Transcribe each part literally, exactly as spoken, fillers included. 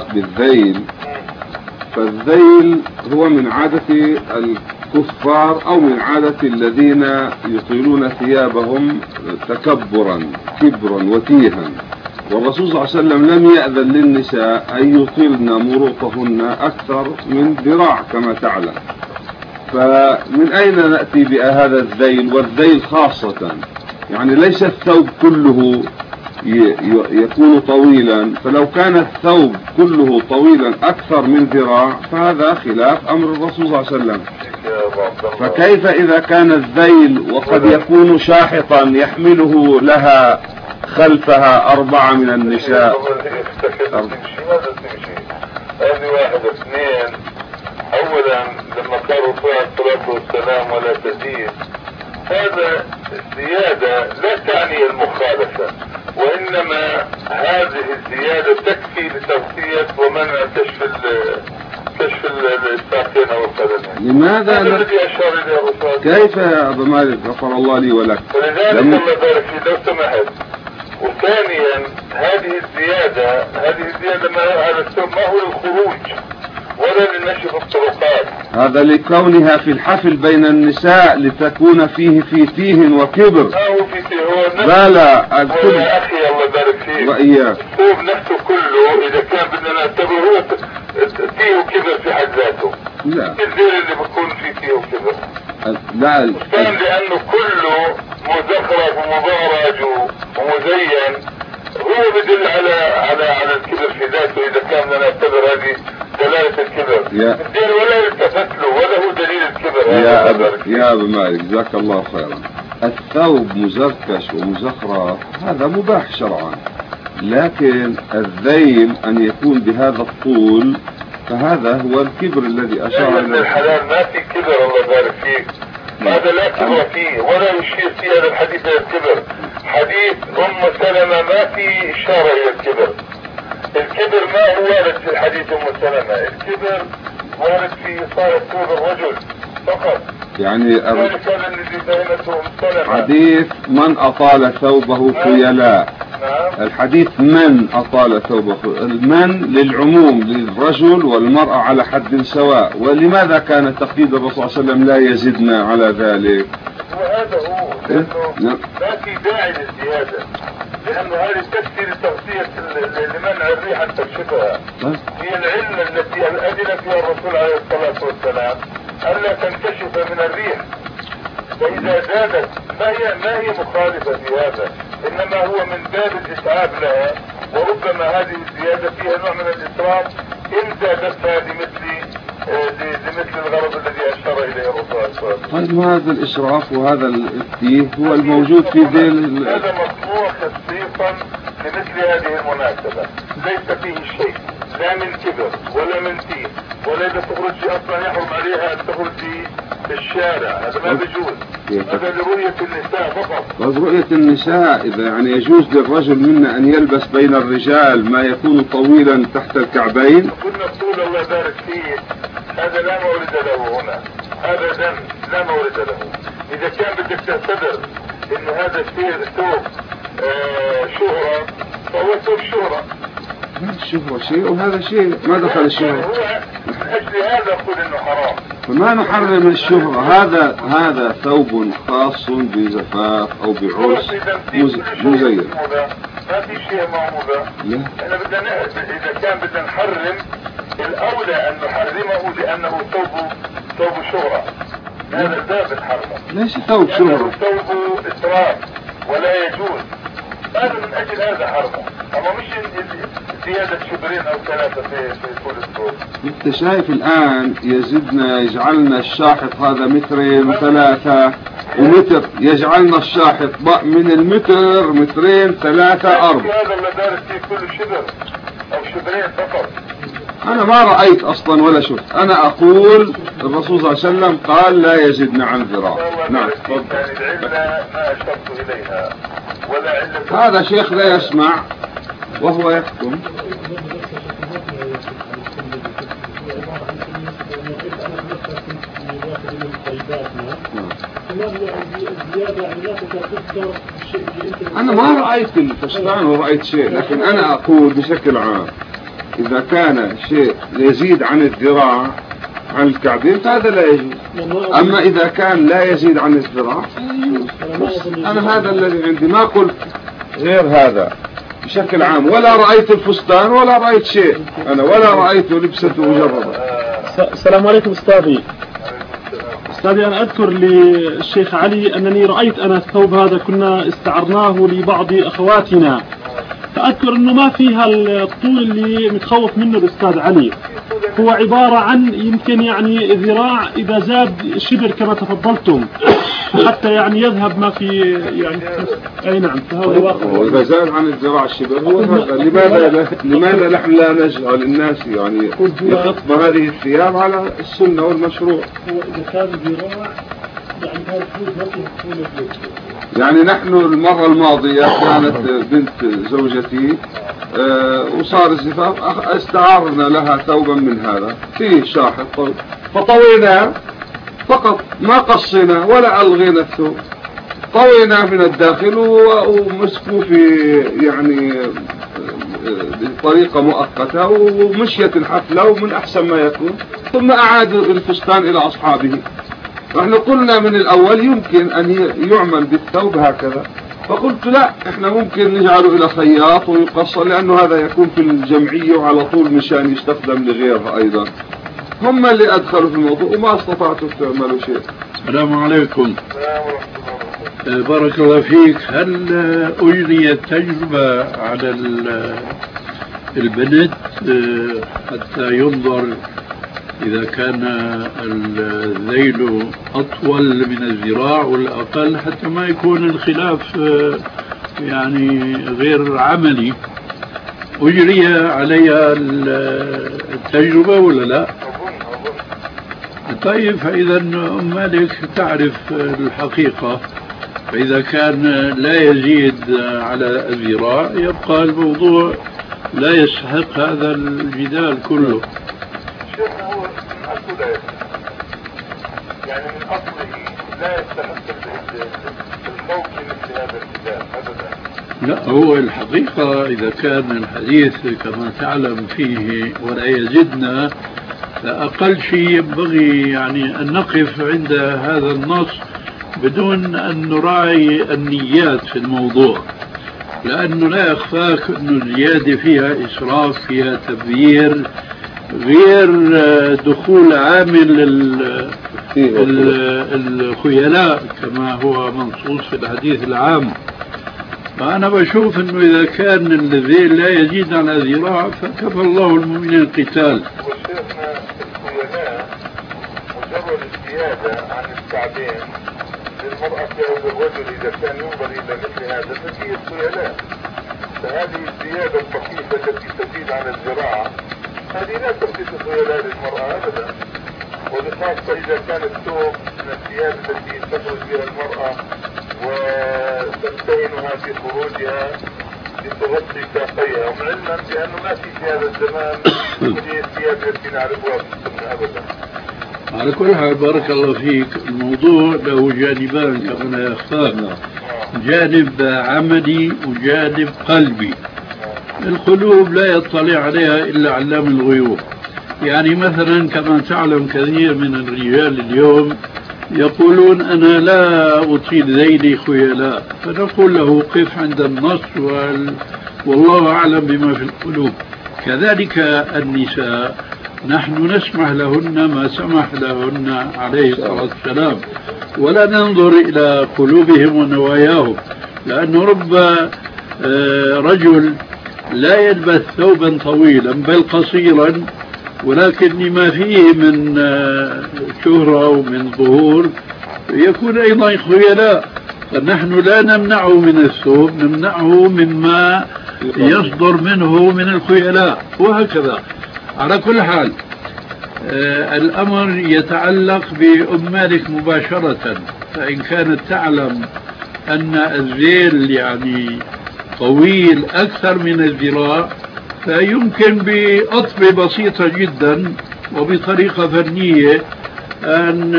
بالذيل، فالذيل هو من عادة الكفار أو من عادة الذين يطيلون ثيابهم تكبرا كبرا وتيها، والرسول صلى الله عليه وسلم لم يأذن للنساء أن يطيلن مروطهن أكثر من ذراع كما تعلم. فمن أين نأتي بهذا الذيل؟ والذيل خاصة يعني ليس الثوب كله يكون طويلا، فلو كان الثوب كله طويلا أكثر من ذراع فهذا خلاف أمر الرسول صلى الله عليه وسلم. فكيف إذا كان الذيل وقد يكون شاحطا يحمله لها خلفها أربعة من النساء؟ هذه واحد اثنين. أولا لما قالوا فيها الصلاة والسلام ولا تزيد، هذا الزيادة لا تعني المخالفة، وإنما هذه الزيادة تكفي لتغطية ومنع كشف كشف الساقين والقدمين. لماذا هذا الذي أشار إليه الرسول. كيف يا أبا مالك غفر الله لي ولك؟ ولذلك الله بارك فيك لو سمحت. وثانيا هذه الزيادة هذه الزيادة ما هذا الثوب ما هو للخروج ولا للنشر الطرقات، هذا لكونها في الحفل بين النساء لتكون فيه في تيه وكبر. ما هو في تيه، هو نفسه. لا لا الكل يا أخي الله يبارك فيك، وإياك الثوب نفسه كله إذا كان بدنا نعتبره هو تيه وكبر في حد ذاته. لا الزين اللي بكون في تيه وكبر لا كان لأنه كله مزخرف ومبارج ومزين، هو بدل على على على الكبر في ذاته. إذا كان بدنا نعتبر هذه دلالة الكبر الدين ولا يلتفت له ولا هو دليل الكبر. يا أبا يا أبا مالك جزاك الله خيرا، الثوب مزركش ومزخرف هذا مباح شرعا، لكن الذيل أن يكون بهذا الطول فهذا هو الكبر الذي أشار إليه. الحلال ما في كبر الله يبارك فيك، هذا لا كبر فيه ولا يشير في هذا الحديث إلى الكبر. حديث أم سلمة ما في إشارة إلى الكبر. الكبر ما هو وارد في الحديث أم سلمة، الكبر وارد في إصارة ثوب الرجل فقط. يعني أم حديث من أطال ثوبه خيلاء. نعم. الحديث من أطال ثوبه، المن للعموم للرجل والمرأة على حد سواء، ولماذا كان تقييد الرسول صلى الله عليه وسلم لا يزدنا على ذلك؟ وهذا هو لأنه ما في داعي للزيادة، لأنه هذه تكفي لتغطية لمنع الريح أن تكشفها. هي العلة التي أذن فيها الرسول عليه الصلاة والسلام ألا تنكشف من الريح، فإذا زادت ما هي ما هي مخالفة في هذا، إنما هو من باب الإتعاب لها، وربما هذه الزيادة فيها نوع من الإسراف إن زادتها لمثل لمثل الغرض الذي أشار إليه الرسول صلى الله عليه وسلم. طيب هذا الإسراف وهذا التيه هو الموجود في ذيل. هذا مصنوع خصيصا لمثل هذه المناسبة، ليس فيه شيء لا من كبر ولا من تيه، ولا إذا تخرج أصلا يحرم عليها أن تخرج في الشارع، هذا ما بيجوز، هذا لرؤية النساء فقط. بس رؤية النساء إذا يعني يجوز للرجل منا أن يلبس بين الرجال ما يكون طويلا تحت الكعبين. كنا نقول الله يبارك فيه هذا لا مورد له هنا، هذا دم لا مورد له. إذا كان بدك تعتبر إن هذا الشيء ثوب آه شهرة فهو ثوب شهرة. الشهرة شيء وهذا شيء ما دخل الشهرة. هو من أجل هذا أقول إنه حرام. فما نحرم الشهرة، هذا هذا ثوب خاص بزفاف أو بعرس مزين. ما في شيء معمولة. احنا بدنا إذا كان بدنا نحرم الأولى أن نحرمه لأنه ثوب ثوب شهرة. هذا الباب الحرمة. ليس ثوب شهرة. ثوب إسراف ولا يجوز. هذا من أجل هذا حرمه، أما مش زيادة شبرين أو ثلاثة في في كل الثوب. أنت شايف الآن يزيدنا يجعلنا الشاحط هذا مترين وثلاثة ومتر، يجعلنا الشاحط من المتر مترين ثلاثة أربع. هذا اللي دارس فيه كل شبر أو شبرين فقط. أنا ما رأيت أصلا ولا شفت، أنا أقول الرسول صلى الله عليه وسلم قال لا يزدنا عن ذراع. نعم. يعني العلة ما أشرت إليها ولا علة. هذا شيخ لا يسمع وهو يحكم. أنا ما رأيت الفستان ورأيت شيء، لكن أنا أقول بشكل عام إذا كان شيء يزيد عن الذراع عن الكعبين فهذا لا يجوز. أما إذا كان لا يزيد عن الذراع أنا هذا الذي عندي، ما قلت غير هذا بشكل عام، ولا رأيت الفستان ولا رأيت شيء أنا، ولا رأيت لبسته مجربة. السلام عليكم أستاذي. أستاذي أنا أذكر للشيخ علي أنني رأيت أنا الثوب هذا كنا استعرناه لبعض أخواتنا، فأذكر أنه ما فيها الطول اللي متخوف منه الأستاذ علي، هو عبارة عن يمكن يعني ذراع إذا زاد شبر كما تفضلتم حتى يعني يذهب ما في يعني. أي نعم، فهذا واقع. وإذا زاد عن الذراع الشبر هو هذا. لماذا لماذا نحن لا نجعل الناس يعني يخطب هذه الثياب على السنة والمشروع؟ هو إذا كان ذراع يعني هذا الطول يعني نحن المرة الماضية كانت بنت زوجتي أه وصار الزفاف استعارنا لها ثوبا من هذا فيه شاحط طويل فطويناه فقط، ما قصينا ولا ألغينا الثوب، طويناه من الداخل ومسكوا في يعني بطريقة مؤقتة ومشيت الحفلة ومن أحسن ما يكون، ثم أعادوا الفستان إلى أصحابه. نحن قلنا من الأول يمكن أن يعمل بالثوب هكذا، فقلت لا، احنا ممكن نجعله إلى خياط ويقصر، لأنه هذا يكون في الجمعية وعلى طول مشان يستخدم لغيرها أيضا. هم اللي أدخلوا في الموضوع وما استطعتوا تعملوا شيء. السلام عليكم. بارك الله فيك. هل أجريت تجربة على البنت حتى ينظر إذا كان الذيل أطول من الذراع ولا أقل، حتى ما يكون الخلاف يعني غير عملي؟ أجري عليها التجربة ولا لا؟ طيب، فإذا أم مالك تعرف الحقيقة، فإذا كان لا يزيد على الذراع يبقى الموضوع لا يستحق هذا الجدال كله. يعني من أصله لا يستحق الخوف من مثل هذا الكتاب أبدا. لا، هو الحقيقة إذا كان الحديث كما تعلم فيه ولا يزدنا، فأقل شيء ينبغي يعني أن نقف عند هذا النص بدون أن نراعي النيات في الموضوع، لأنه لا يخفاك أن الزيادة فيها إسراف، فيها تبذير، غير دخول عامل الخيلاء كما هو منصوص في الحديث العام. فأنا بشوف أنه إذا كان الذيل لا يزيد على ذراع فكفى الله المؤمنين القتال. وشيخنا الخيلاء مجرد الزيادة عن الكعبين للمرأة أو للرجل إذا كان ينظر إلى مثل هذا فهي الخيلاء، فهذه الزيادة الطفيفة التي تزيد عن الذراع هذه لا تحدث خيلاء للمرأة أبدا، وبخاصة إذا كان الثوب من الثياب التي تخرج بها المرأة وتمتهنها في خروجها لتغطي ساقيها، وعلما بأنه ما في في هذا الزمان هذه الثياب التي نعرفها في السنة أبدا. على كل حال بارك الله فيك، الموضوع له جانبان كما لا يخفى، جانب عملي وجانب قلبي. القلوب لا يطلع عليها إلا علام الغيوب. يعني مثلا كما تعلم كثير من الرجال اليوم يقولون أنا لا أطيل ذيلي خيلاء، فنقول له قف عند النص وال... والله أعلم بما في القلوب. كذلك النساء نحن نسمح لهن ما سمح لهن عليه الصلاة والسلام، ولا ننظر إلى قلوبهم ونواياهم، لأن رب رجل لا يلبس ثوبا طويلا بل قصيرا، ولكن لما فيه من شهرة ومن ظهور يكون أيضا خيلاء، فنحن لا نمنعه من الثوب، نمنعه مما يصدر منه من الخيلاء، وهكذا. على كل حال آه الأمر يتعلق بأم مالك مباشرة، فإن كانت تعلم أن الذيل يعني طويل أكثر من الذراع فيمكن بأطبة بسيطة جدا وبطريقة فنية أن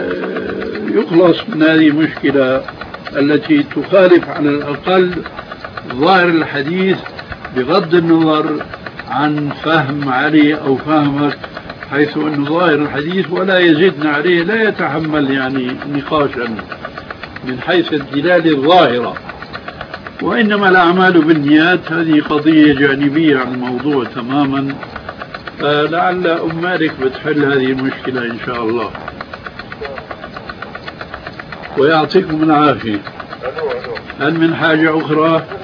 يخلص من هذه المشكلة التي تخالف على الأقل ظاهر الحديث بغض النظر عن فهم علي أو فهمك، حيث أنه ظاهر الحديث ولا يزيدنا عليه لا يتحمل يعني نقاشا من حيث الدلالة الظاهرة، وإنما الأعمال بالنيات. هذه قضية جانبية عن الموضوع تماما، فلعل أم مالك بتحل هذه المشكلة إن شاء الله. ويعطيكم العافية. هل من حاجة أخرى؟